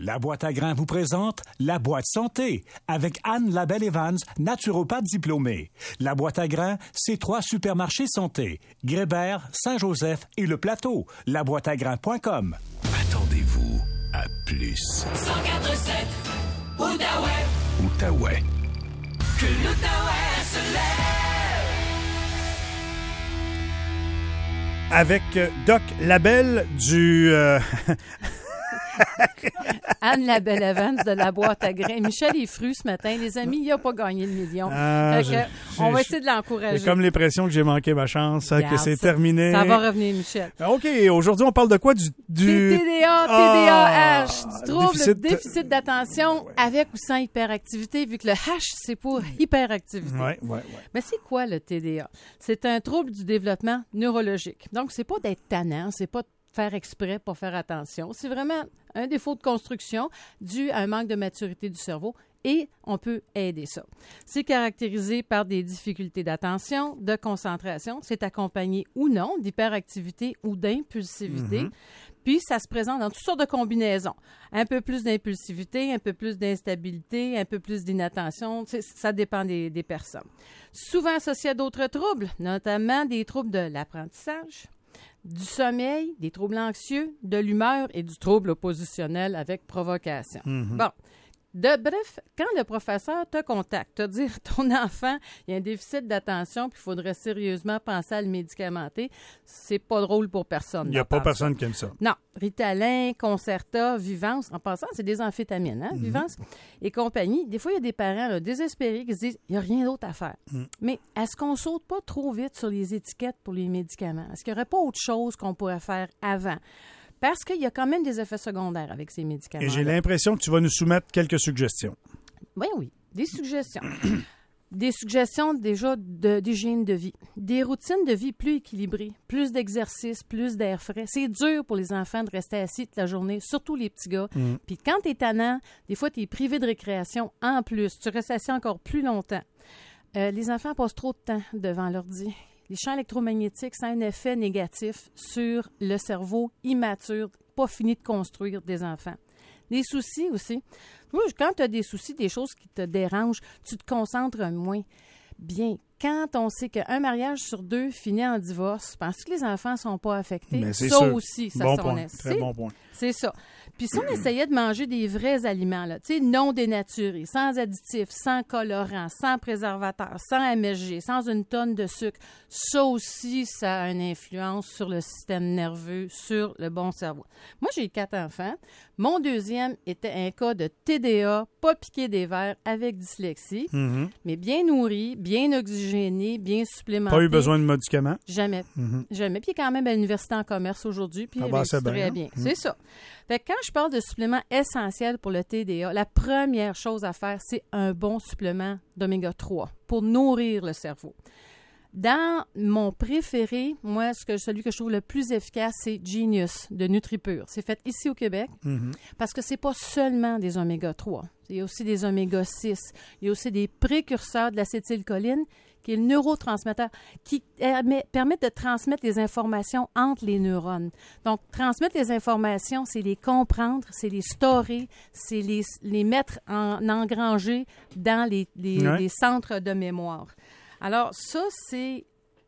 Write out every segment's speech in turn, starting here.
La boîte à grains vous présente La Boîte Santé avec Anne Labelle-Evans, naturopathe diplômée. La boîte à grains, c'est 3 supermarchés santé. Grébert, Saint-Joseph et Le Plateau. Laboîteagrains.com. Attendez-vous à plus. 104.7 Outaouais. Outaouais. Que l'Outaouais se lève. Avec Doc Labelle du... Anne Labelle-Evans de la boîte à grains. Michel est fru ce matin. Les amis, il n'a pas gagné le million. On va essayer de l'encourager. J'ai comme l'impression que j'ai manqué ma chance, que c'est terminé. Ça va revenir, Michel. OK, aujourd'hui, on parle de quoi? Du TDA, TDAH, du trouble déficit d'attention avec ou sans hyperactivité, vu que le H, c'est pour hyperactivité. Oui. Mais c'est quoi le TDA? C'est un trouble du développement neurologique. Donc, c'est pas d'être tannant, c'est pas de faire exprès, pas faire attention. C'est vraiment un défaut de construction dû à un manque de maturité du cerveau et on peut aider ça. C'est caractérisé par des difficultés d'attention, de concentration. C'est accompagné ou non d'hyperactivité ou d'impulsivité. Puis, ça se présente dans toutes sortes de combinaisons. Un peu plus d'impulsivité, un peu plus d'instabilité, un peu plus d'inattention. Ça dépend des personnes. Souvent associé à d'autres troubles, notamment des troubles de l'apprentissage, du sommeil, des troubles anxieux, de l'humeur et du trouble oppositionnel avec provocation. Bon. Bref, quand le professeur te contacte, te dit ton enfant, il y a un déficit d'attention puis il faudrait sérieusement penser à le médicamenter, c'est pas drôle pour personne. Il n'y a pas personne qui aime ça. Non. Ritalin, Concerta, Vivance, en passant, c'est des amphétamines, Vivance et compagnie. Des fois, il y a des parents là, désespérés qui se disent, il n'y a rien d'autre à faire. Mais est-ce qu'on saute pas trop vite sur les étiquettes pour les médicaments? Est-ce qu'il n'y aurait pas autre chose qu'on pourrait faire avant? Parce qu'il y a quand même des effets secondaires avec ces médicaments. Et j'ai l'impression que tu vas nous soumettre quelques suggestions. Oui, des suggestions. Des suggestions déjà d'hygiène de vie. Des routines de vie plus équilibrées, plus d'exercice, plus d'air frais. C'est dur pour les enfants de rester assis toute la journée, surtout les petits gars. Puis quand tu es tannant, des fois, tu es privé de récréation en plus. Tu restes assis encore plus longtemps. Les enfants passent trop de temps devant l'ordi. Les champs électromagnétiques, ça a un effet négatif sur le cerveau immature, pas fini de construire des enfants. Les soucis aussi. Moi, quand tu as des soucis, des choses qui te dérangent, tu te concentres moins. Bien, quand on sait qu'un mariage sur 2 finit en divorce, penses-tu que les enfants ne sont pas affectés? Mais c'est ça sûr. aussi, ça bon s'en point. est. Très bon point. C'est ça. Puis si on essayait de manger des vrais aliments, là, non dénaturés, sans additifs, sans colorants, sans préservateurs, sans MSG, sans une tonne de sucre, ça aussi, ça a une influence sur le système nerveux, sur le bon cerveau. Moi, j'ai 4 enfants. Mon deuxième était un cas de TDA, pas piqué des verres, avec dyslexie, mais bien nourri, bien oxygéné, bien supplémenté. Pas eu besoin de médicaments? Jamais. Jamais. Puis il est quand même à l'université en commerce aujourd'hui, puis il réussit très bien. C'est ça. Fait que quand je parle de suppléments essentiels pour le TDA, la première chose à faire, c'est un bon supplément d'oméga 3 pour nourrir le cerveau. Dans mon préféré, moi, celui que je trouve le plus efficace, c'est Genius de NutriPure. C'est fait ici au Québec parce que c'est pas seulement des oméga 3. Il y a aussi des oméga 6. Il y a aussi des précurseurs de l'acétylcholine, qui est le neurotransmetteur, qui permet de transmettre les informations entre les neurones. Donc, transmettre les informations, c'est les comprendre, c'est les storer, c'est les mettre en engranger dans les centres de mémoire. Alors, ça, c'est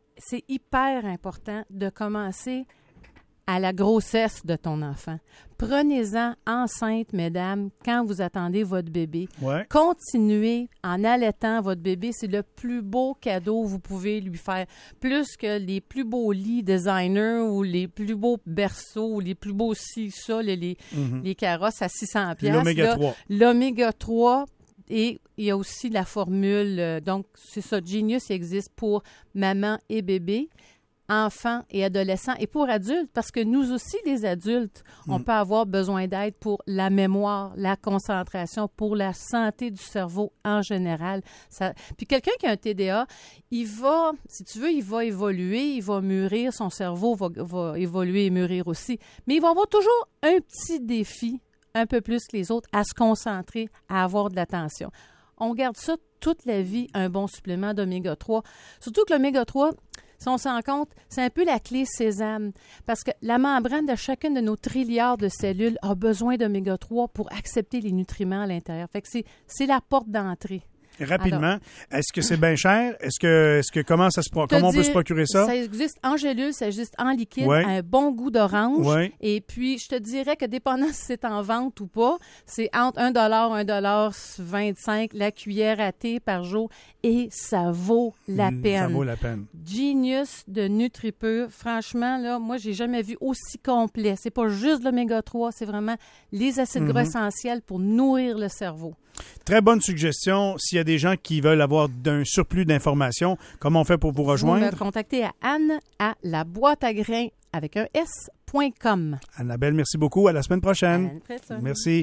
hyper important de commencer à la grossesse de ton enfant. Prenez-en enceinte, mesdames, quand vous attendez votre bébé. Ouais. Continuez en allaitant votre bébé. C'est le plus beau cadeau que vous pouvez lui faire. Plus que les plus beaux lits designers ou les plus beaux berceaux ou les plus beaux ci, ça, les carrosses à 600$. L'oméga 3. L'oméga 3. Et il y a aussi la formule, donc c'est ça, Genius, il existe pour maman et bébé, enfants et adolescents et pour adultes, parce que nous aussi, les adultes, on peut avoir besoin d'aide pour la mémoire, la concentration, pour la santé du cerveau en général. Puis quelqu'un qui a un TDA, il va, si tu veux, il va évoluer, il va mûrir, son cerveau va évoluer et mûrir aussi, mais il va avoir toujours un petit défi un peu plus que les autres, à se concentrer, à avoir de l'attention. On garde ça toute la vie, un bon supplément d'oméga 3. Surtout que l'oméga 3, si on s'en compte, c'est un peu la clé sésame. Parce que la membrane de chacune de nos trilliards de cellules a besoin d'oméga 3 pour accepter les nutriments à l'intérieur. Fait que c'est la porte d'entrée. Rapidement, est-ce que c'est bien cher? Comment on peut se procurer ça? Ça existe en gélule, ça existe en liquide, ouais. un bon goût d'orange. Ouais. Et puis, je te dirais que dépendant si c'est en vente ou pas, c'est entre $1, $1,25 la cuillère à thé par jour et ça vaut la peine. Ça vaut la peine. Genius de NutriPure. Franchement, là, moi, j'ai jamais vu aussi complet. C'est pas juste l'oméga 3, c'est vraiment les acides gras essentiels pour nourrir le cerveau. Très bonne suggestion. S'il y a des gens qui veulent avoir un surplus d'informations, comment on fait pour vous rejoindre? Vous me contactez à Anne à laboîteagrains avec un S.com. Annabelle, merci beaucoup. À la semaine prochaine. À la prochaine. Merci.